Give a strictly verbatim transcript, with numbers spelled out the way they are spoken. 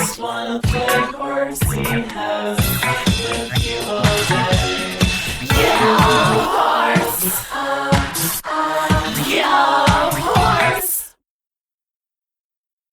just wanna play horsey house with you all day. Yeah, horse. Yeah.